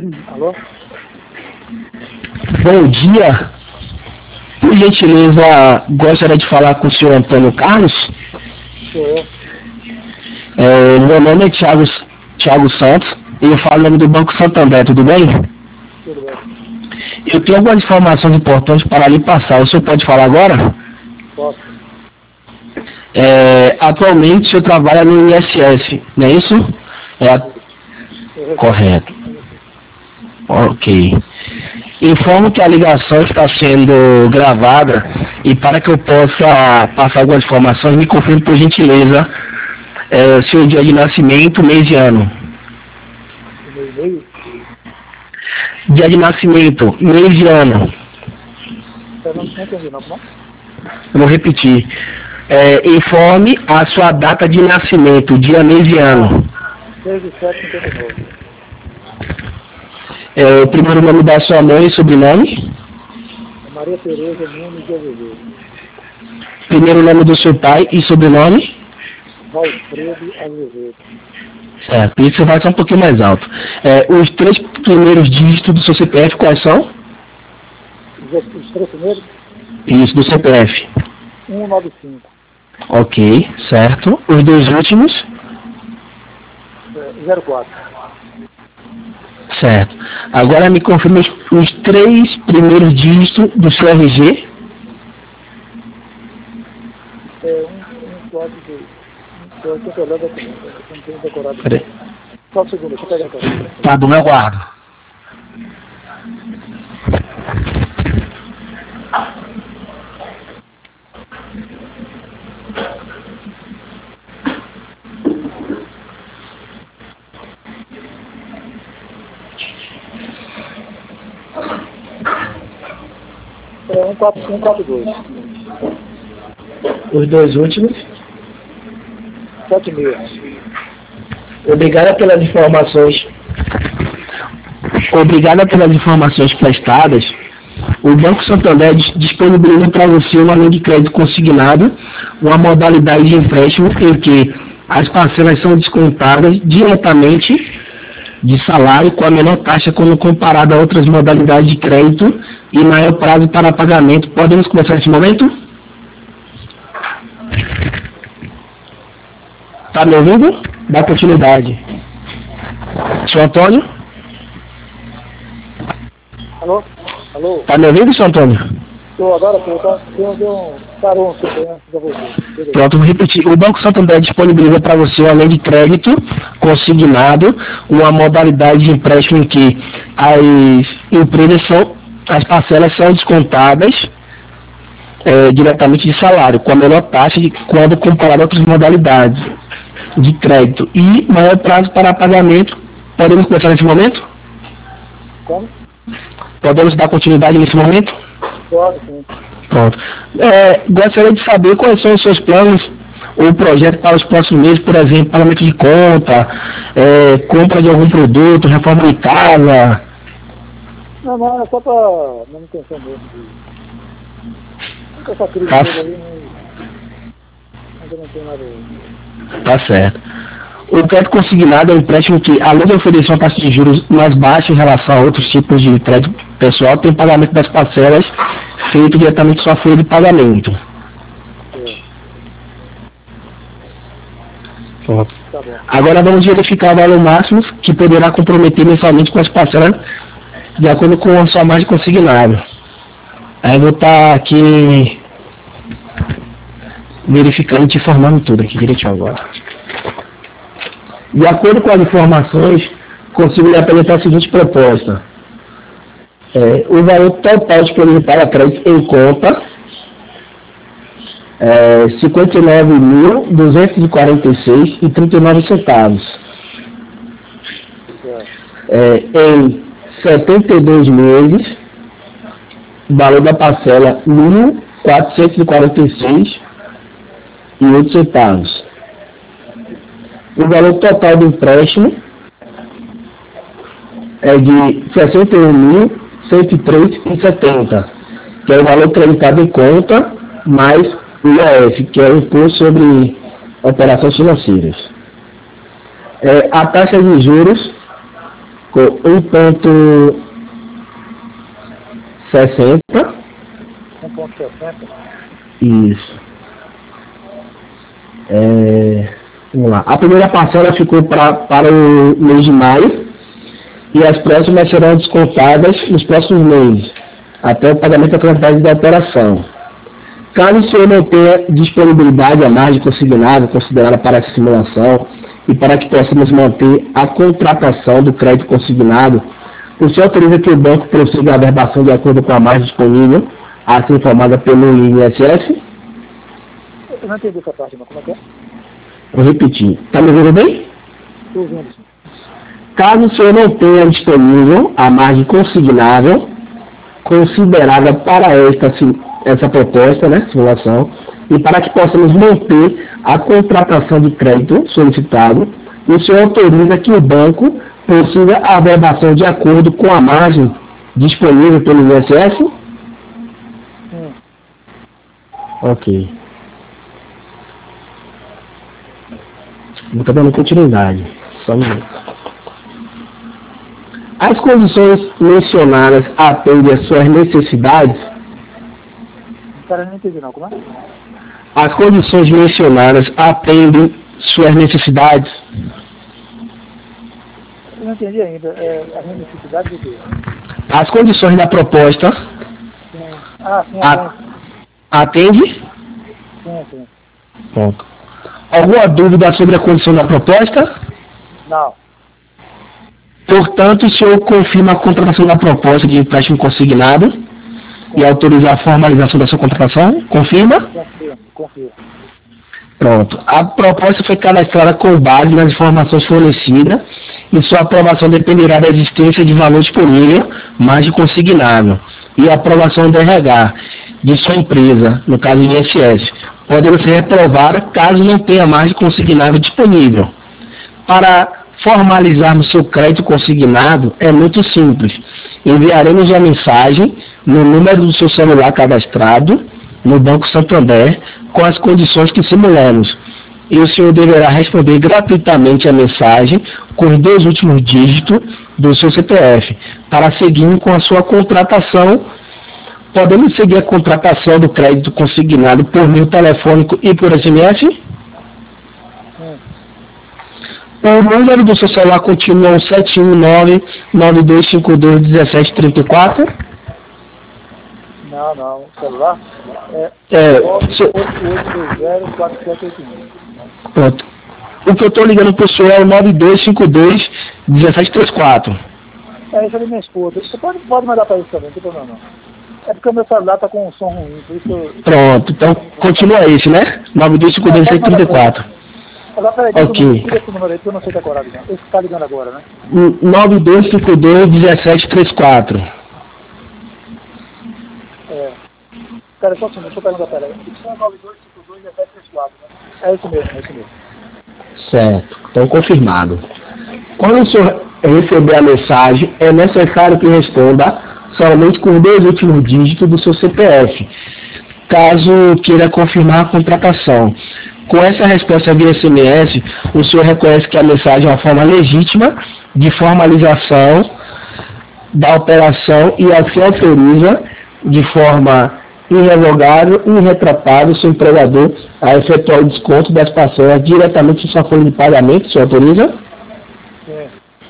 Alô? Bom dia. Por gentileza, gostaria de falar com o senhor Antônio Carlos. Sou eu. Meu nome é Thiago Santos e eu falo em nome do Banco Santander, tudo bem? Tudo bem. Eu tenho algumas informações importantes para lhe passar. O senhor pode falar agora? Posso? Atualmente o senhor trabalha no INSS, não é isso? Correto. Ok. Informo que a ligação está sendo gravada e para que eu possa passar algumas informações, me confirme por gentileza seu dia de nascimento, mês e ano. E-mail? Dia de nascimento, mês e ano. Eu não entendi, não? Eu vou repetir. Informe a sua data de nascimento, dia, mês e ano. 6/7/59. O primeiro nome da sua mãe e sobrenome. Maria Tereza Nunes de Azevedo. Primeiro nome do seu pai e sobrenome. Valfredo Azevedo. Certo, isso vai ser um pouquinho mais alto. Os 3 primeiros dígitos do seu CPF, quais são? Os 3 primeiros? Isso, do CPF. 195. Ok, certo. Os 2 últimos? 04. Certo. Agora me confirma os 3 primeiros dígitos do seu RG. 142. Eu estou olhando aqui, eu não tenho decorado. Peraí. Só um segundo, deixa eu pegar aqui. Tá bom, eu guardo. É 142. Os 2 últimos. 76. Obrigada pelas informações prestadas. O Banco Santander disponibiliza para você uma linha de crédito consignado, uma modalidade de empréstimo em que as parcelas são descontadas diretamente de salário com a menor taxa quando comparado a outras modalidades de crédito e maior prazo para pagamento. Podemos começar nesse momento? Está me ouvindo? Dá continuidade. Senhor Antônio? Alô? Alô? Está me ouvindo, senhor Antônio? Estou agora, parou um tempo antes da você. Pronto, vou repetir. O Banco Santander disponibiliza para você uma linha de crédito consignado, uma modalidade de empréstimo em que as parcelas são descontadas diretamente de salário, com a menor taxa quando comparado a outras modalidades de crédito e maior prazo para pagamento. Podemos começar nesse momento? Como? Podemos dar continuidade nesse momento? Pode, sim. Pronto. Gostaria de saber quais são os seus planos ou projetos para os próximos meses, por exemplo, pagamento de conta, compra de algum produto, reforma de casa. Não, é só para manutenção mesmo. Nunca essa crise toda aí, ainda não tem nada. Tá certo. O crédito consignado é um empréstimo que, além de oferecer uma taxa de juros mais baixa em relação a outros tipos de crédito pessoal, tem pagamento das parcelas feito diretamente sua folha de pagamento. Pronto. Tá bom. Agora vamos verificar o valor máximo que poderá comprometer mensalmente com as parcelas de acordo com a sua margem consignada. Aí eu vou estar aqui verificando e te informando tudo aqui direitinho agora. De acordo com as informações, consigo lhe apresentar a seguinte proposta. O valor total disponível para crédito em conta é R$ 59.246,39. Em 72 meses, o valor da parcela R$ 1.446,08. O valor total do empréstimo é de R$ 61.103,70, que é o valor creditado em conta, mais o IOF, que é o Imposto sobre Operações Financeiras. A taxa de juros com 1,60. 1,60. Isso. Vamos lá. A primeira parcela ficou para o mês de maio e as próximas serão descontadas nos próximos meses, até o pagamento através da operação. Caso o senhor não tenha disponibilidade a margem consignada considerada para essa simulação e para que possamos manter a contratação do crédito consignado, o senhor autoriza que o banco prossiga a averbação de acordo com a margem disponível a ser informada pelo INSS? Eu não entendi essa parte, mas como é que é? Vou repetir. Está me ouvindo bem? Estou ouvindo, sim. Caso o senhor não tenha disponível a margem consignável considerada para essa proposta, né, simulação, e para que possamos manter a contratação de crédito solicitado, o senhor autoriza que o banco prossiga a averbação de acordo com a margem disponível pelo INSS? Sim. Ok. Vou estar dando continuidade. Só um minuto. As condições mencionadas atendem às suas necessidades? Cara, eu não entendi não, como é? As condições mencionadas atendem suas necessidades? Eu não entendi ainda. A minha necessidade de quê? As condições da proposta Sim. Ah, sim, atende? sim. Pronto. Alguma dúvida sobre a condição da proposta? Não. Portanto, o senhor confirma a contratação da proposta de empréstimo consignado e autoriza a formalização da sua contratação? Confirma? Confirmo. Pronto. A proposta foi cadastrada com base nas informações fornecidas e sua aprovação dependerá da existência de valor disponível, margem consignável, e a aprovação do RH de sua empresa, no caso INSS, podendo ser reprovada caso não tenha margem consignável disponível. Para formalizarmos seu crédito consignado é muito simples. Enviaremos uma mensagem no número do seu celular cadastrado no Banco Santander com as condições que simulamos. E o senhor deverá responder gratuitamente a mensagem com os 2 últimos dígitos do seu CPF, para seguir com a sua contratação. Podemos seguir a contratação do crédito consignado por meio telefônico e por SMS? O número do seu celular continua o 719-9252-1734? Não. O celular é 8820-4781. Pronto. O que eu estou ligando para o senhor é o 9252-1734. Isso ali minha esposa. Você pode mandar para isso também, não tem problema não. É porque o meu celular está com um som ruim, por isso eu... Pronto, então continua esse, né? 9252-1734. Agora, peraí, ok. tira esse número aí, que eu não sei decorar. Esse que está ligando agora, né? 9252-1734. Cara, só um segundo, deixa eu perguntar, peraí. Isso é 9252-1734, né? É isso mesmo. Certo, então confirmado. Quando o senhor receber a mensagem, é necessário que responda somente com os 2 últimos dígitos do seu CPF, caso queira confirmar a contratação. Com essa resposta via SMS, o senhor reconhece que a mensagem é uma forma legítima de formalização da operação e assim autoriza de forma irrevogável e irretratável o seu empregador a efetuar o desconto das parcelas diretamente em sua folha de pagamento. O senhor autoriza? Sim.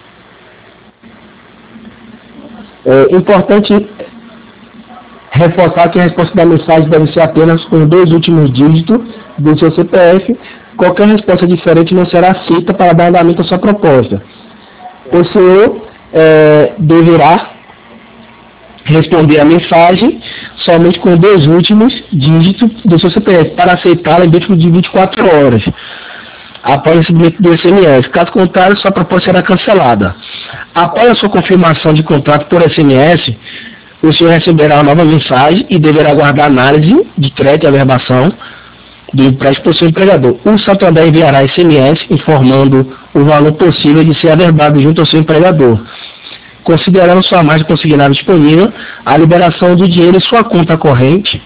É importante reforçar que a resposta da mensagem deve ser apenas com os 2 últimos dígitos do seu CPF. Qualquer resposta diferente não será aceita para dar andamento à sua proposta. O senhor deverá responder a mensagem somente com os 2 últimos dígitos do seu CPF para aceitá-la dentro de 24 horas após o recebimento do SMS. Caso contrário, sua proposta será cancelada. Após a sua confirmação de contrato por SMS, o senhor receberá uma nova mensagem e deverá aguardar análise de crédito e averbação do empréstimo por seu empregador. O Santander enviará SMS informando o valor possível de ser averbado junto ao seu empregador, considerando sua margem consignável disponível, a liberação do dinheiro em sua conta corrente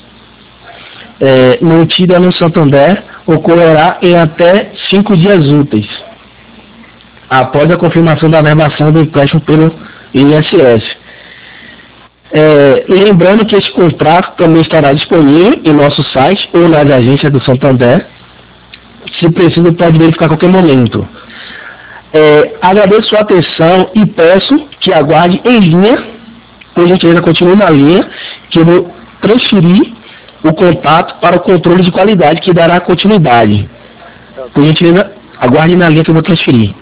mantida no Santander ocorrerá em até 5 dias úteis. após a confirmação da verbação do empréstimo pelo INSS. Lembrando que esse contrato também estará disponível em nosso site ou nas agências do Santander. Se preciso, pode verificar a qualquer momento. Agradeço sua atenção e peço que aguarde em linha, por gentileza, continue na linha, que eu vou transferir o contato para o controle de qualidade, que dará continuidade. Por gentileza, aguarde na linha que eu vou transferir.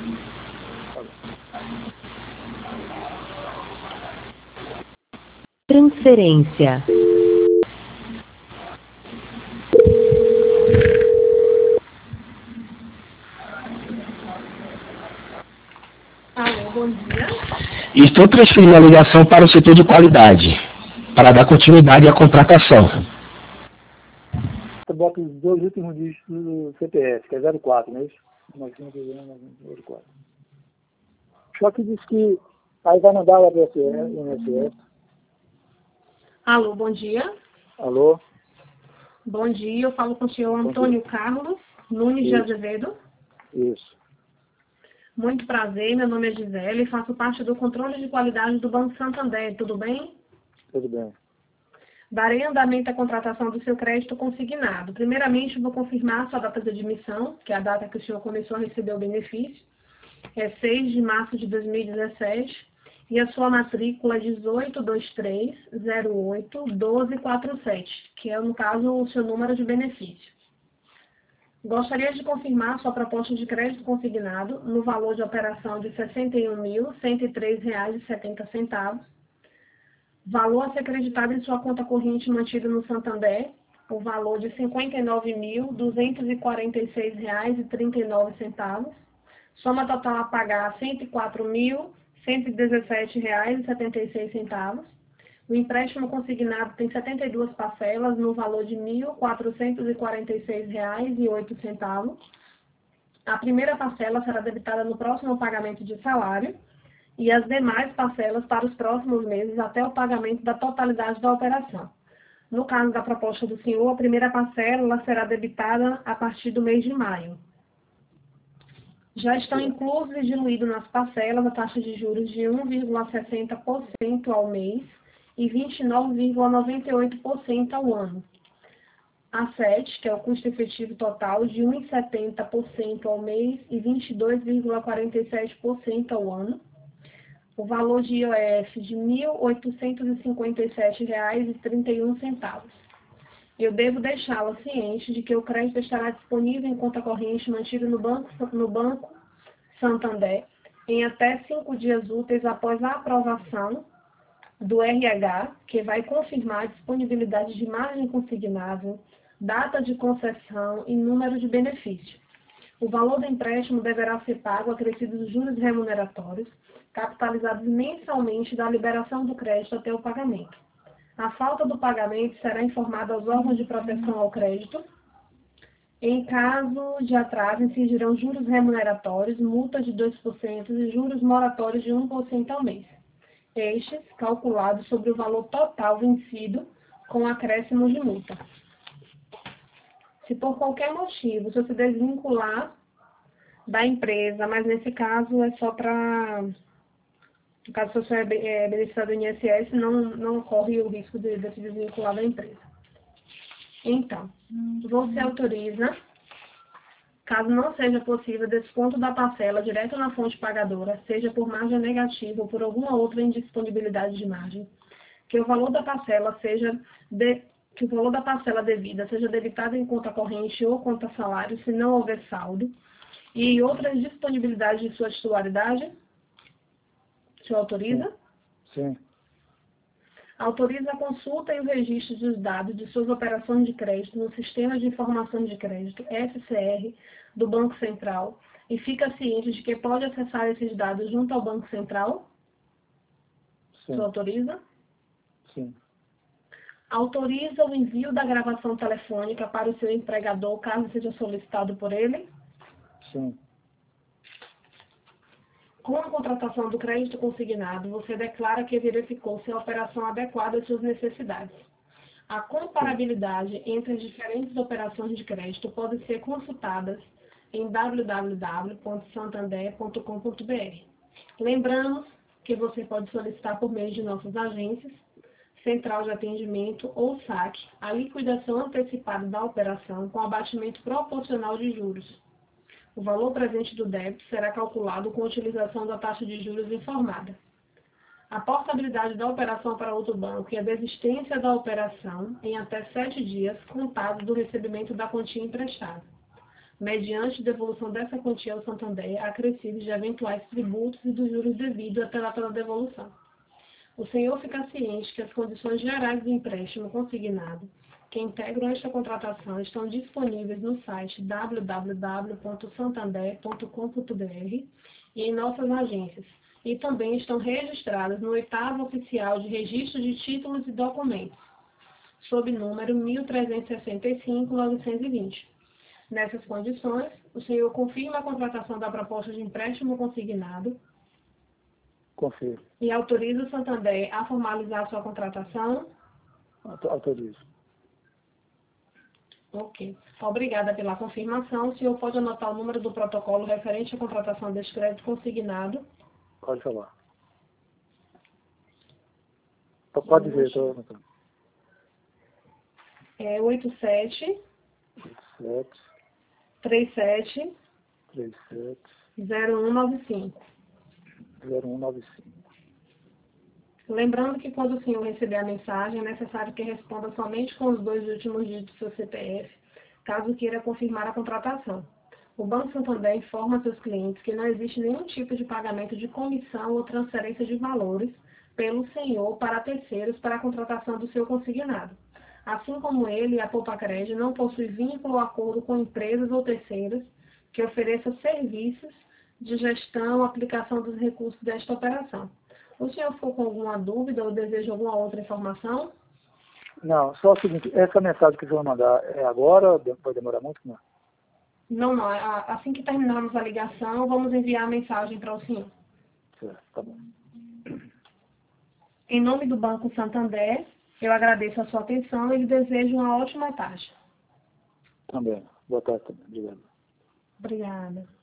Transferência. Alô, bom dia. Estou transferindo a ligação para o setor de qualidade, para dar continuidade à contratação. Você bota os dois últimos dígitos do CPF, que é 04, não é isso? 904. Só que diz que aí vai mandar o INSS. Alô, bom dia. Alô? Bom dia, eu falo com o senhor Antônio Carlos Nunes de Azevedo. Isso. Muito prazer, meu nome é Gisele e faço parte do controle de qualidade do Banco Santander, tudo bem? Tudo bem. Darei andamento à contratação do seu crédito consignado. Primeiramente, vou confirmar sua data de admissão, que é a data que o senhor começou a receber o benefício. É 6 de março de 2017. E a sua matrícula é 1823081247, que é, no caso, o seu número de benefício. Gostaria de confirmar sua proposta de crédito consignado no valor de operação de R$ 61.103,70. Valor a ser acreditado em sua conta corrente mantida no Santander, o valor de R$ 59.246,39. Soma total a pagar R$ 104.117,76. O empréstimo consignado tem 72 parcelas no valor de R$ 1.446,08. A primeira parcela será debitada no próximo pagamento de salário e as demais parcelas para os próximos meses até o pagamento da totalidade da operação. No caso da proposta do senhor, a primeira parcela será debitada a partir do mês de maio. Já estão inclusos e diluídos nas parcelas a taxa de juros de 1,60% ao mês e 29,98% ao ano. A SET, que é o custo efetivo total, de 1,70% ao mês e 22,47% ao ano. O valor de IOF de R$ 1.857,31. Eu devo deixá-la ciente de que o crédito estará disponível em conta corrente mantida no Banco Santander em até 5 dias úteis após a aprovação do RH, que vai confirmar a disponibilidade de margem consignável, data de concessão e número de benefício. O valor do empréstimo deverá ser pago acrescido dos juros remuneratórios, capitalizados mensalmente da liberação do crédito até o pagamento. A falta do pagamento será informada aos órgãos de proteção ao crédito. Em caso de atraso, incidirão juros remuneratórios, multas de 2% e juros moratórios de 1% ao mês. Estes calculados sobre o valor total vencido com acréscimo de multa. Se por qualquer motivo você se desvincular da empresa, mas nesse caso é só para... No caso, se você é beneficiário do INSS, não corre o risco de se desvincular da empresa. Então, você autoriza, caso não seja possível, desconto da parcela direto na fonte pagadora, seja por margem negativa ou por alguma outra indisponibilidade de margem, que o valor da parcela devida seja debitado em conta corrente ou conta salário, se não houver saldo, e outras disponibilidades de sua titularidade. O senhor autoriza? Sim. Autoriza a consulta e o registro dos dados de suas operações de crédito no Sistema de Informação de Crédito, SCR, do Banco Central, e fica ciente de que pode acessar esses dados junto ao Banco Central? Sim. O senhor autoriza? Sim. Autoriza o envio da gravação telefônica para o seu empregador, caso seja solicitado por ele? Sim. Com a contratação do crédito consignado, você declara que verificou se a operação adequada às suas necessidades. A comparabilidade entre as diferentes operações de crédito pode ser consultada em www.santander.com.br. Lembramos que você pode solicitar por meio de nossas agências, central de atendimento ou saque, a liquidação antecipada da operação com abatimento proporcional de juros. O valor presente do débito será calculado com a utilização da taxa de juros informada. A portabilidade da operação para outro banco e a desistência da operação em até 7 dias contados do recebimento da quantia emprestada, mediante devolução dessa quantia ao Santander, acrescidos de eventuais tributos e dos juros devidos até a data da devolução. O senhor fica ciente que as condições gerais do empréstimo consignado que integram esta contratação estão disponíveis no site www.santander.com.br e em nossas agências, e também estão registradas no 8º Oficial de Registro de Títulos e Documentos, sob número 1365-920. Nessas condições, o senhor confirma a contratação da proposta de empréstimo consignado. Confirmo. E autoriza o Santander a formalizar sua contratação? Autorizo. Ok. Obrigada pela confirmação. O senhor pode anotar o número do protocolo referente à contratação deste crédito consignado? Pode falar. Pode dizer, estou anotando. É 87 37 0195. 0195. Lembrando que quando o senhor receber a mensagem, é necessário que responda somente com os 2 últimos dígitos do seu CPF, caso queira confirmar a contratação. O Banco Santander informa seus clientes que não existe nenhum tipo de pagamento de comissão ou transferência de valores pelo senhor para terceiros para a contratação do seu consignado. Assim como ele, a Poupacred não possui vínculo ou acordo com empresas ou terceiros que ofereçam serviços de gestão ou aplicação dos recursos desta operação. O senhor ficou com alguma dúvida ou deseja alguma outra informação? Não, só o seguinte, essa mensagem que o senhor vai mandar é agora ou vai demorar muito? Não. Não. Assim que terminarmos a ligação, vamos enviar a mensagem para o senhor. Certo, tá bom. Em nome do Banco Santander, eu agradeço a sua atenção e lhe desejo uma ótima tarde. Também. Boa tarde também. Obrigado. Obrigada.